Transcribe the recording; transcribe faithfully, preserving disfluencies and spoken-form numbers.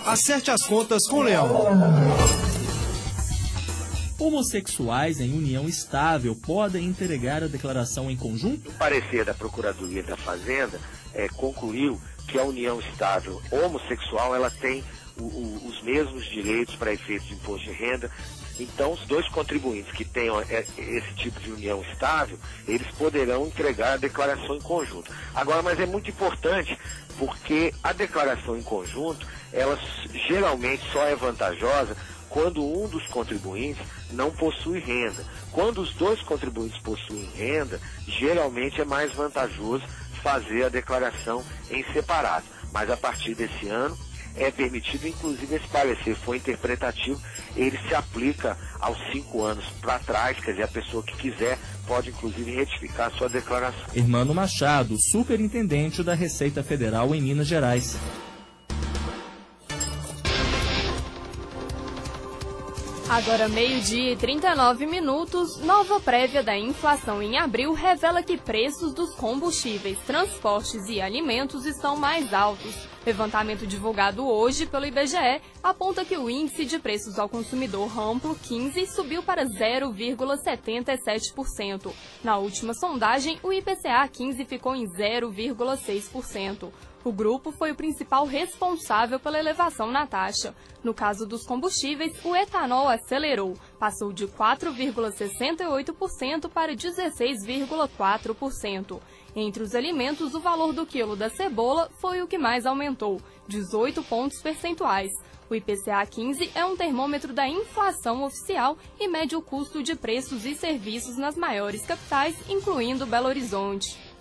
Acerte as contas com o Leão. Homossexuais em união estável podem entregar a declaração em conjunto? O parecer da Procuradoria da Fazenda é, concluiu que a união estável homossexual ela tem o, o, os mesmos direitos para efeitos de imposto de renda. Então, os dois contribuintes que tenham esse tipo de união estável, eles poderão entregar a declaração em conjunto. Agora, mas é muito importante, porque a declaração em conjunto, ela geralmente só é vantajosa quando um dos contribuintes não possui renda. Quando os dois contribuintes possuem renda, geralmente é mais vantajoso fazer a declaração em separado. Mas a partir desse ano é permitido, inclusive esse parecer foi interpretativo, ele se aplica aos cinco anos para trás, quer dizer, a pessoa que quiser pode inclusive retificar a sua declaração. Hermano Machado, superintendente da Receita Federal em Minas Gerais. Agora meio-dia e trinta e nove minutos, nova prévia da inflação em abril revela que preços dos combustíveis, transportes e alimentos estão mais altos. Levantamento divulgado hoje pelo I B G E aponta que o índice de preços ao consumidor amplo quinze subiu para zero vírgula setenta e sete por cento. Na última sondagem, o I P C A quinze ficou em zero vírgula seis por cento. O grupo foi o principal responsável pela elevação na taxa. No caso dos combustíveis, o etanol acelerou, passou de quatro vírgula sessenta e oito por cento para dezesseis vírgula quatro por cento. Entre os alimentos, o valor do quilo da cebola foi o que mais aumentou, dezoito pontos percentuais. O I P C A quinze é um termômetro da inflação oficial e mede o custo de preços e serviços nas maiores capitais, incluindo Belo Horizonte.